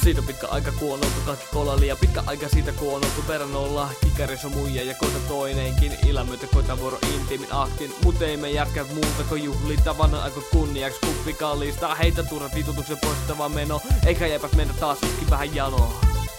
Siitä pitkä aika kun on oltu kaikki kolali ja pitkä aika siitä kun on oltu verran olla. Kikarissa muija ja koita toinenkin. Illan myötä koita vuoro intiimin aktin. Mut ei me jätkät muuta kuin juhlita. Vanhan aika kunniaksi kuppi kallista. Heitä turhat vitutuksen poistava meno. Eikä jäpät mennä taas yksikin vähän janoa.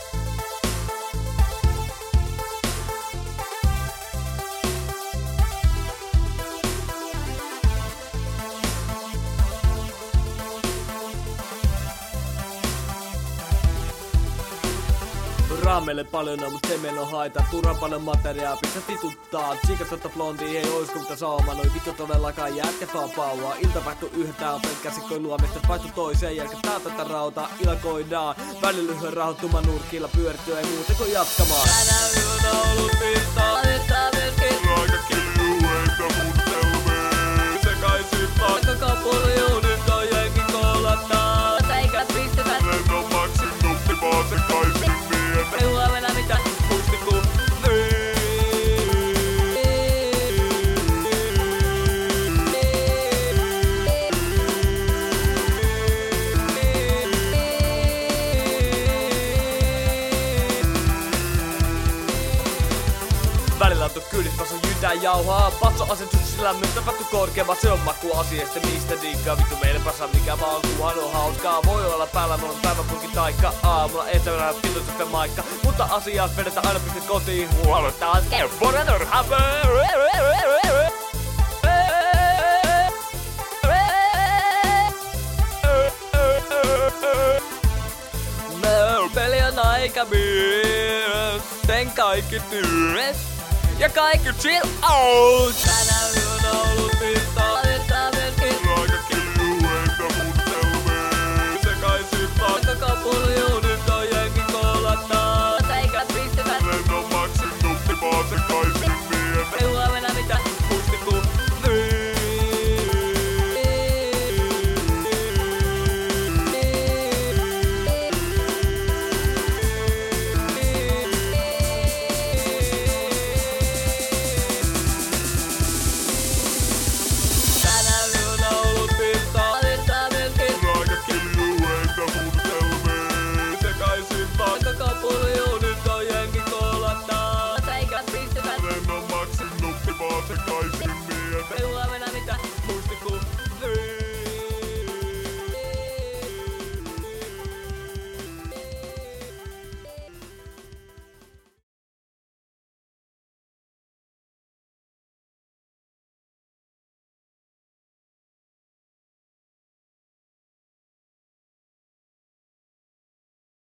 Raamelle paljon mut se meno haita. Turhan paljon materiaa pistä vituttaa. Tsiikas totta blondii ei oisko mitä saama. Noi vittu todellakaan jätkät vaan pauvaa. Ilta päätty yhtään pelkkä sikkoilua. Mistä vaihtu toiseen jälkeen tää tätä rautaa. Ilakoidaan välillä lyhyen rahoittuma nurkilla pyörittyä ei muuta kuin jatkamaan. Tänään yönä ollut virtaa. Virtaa myöskin raika kiljueita mun selvee. Sekaisin pakka kapulju. Nyt on jenkin kolattaa. Eikä pistäkää lennon maksin nuppi vaan sekaisin. Ei huomenna mitään muistiku. Välillä on kyydis taso jytää jauhaa. Patso-asentus lämmöstä vattu korkeammat. Se on maku asiasta mistä diikkaa. Vittu meille passa mikä vaan kuhan on hauskaa. Voi olla päällä mulla on päiväpurkin taikka. Aamulla etävänä filosofia maikka. Mutta asiat vedetään aina piste kotiin. Huolottaa skepponen turhaa. Peli on aika myös. Sen kaikki tyys. Ja kaikki chill out.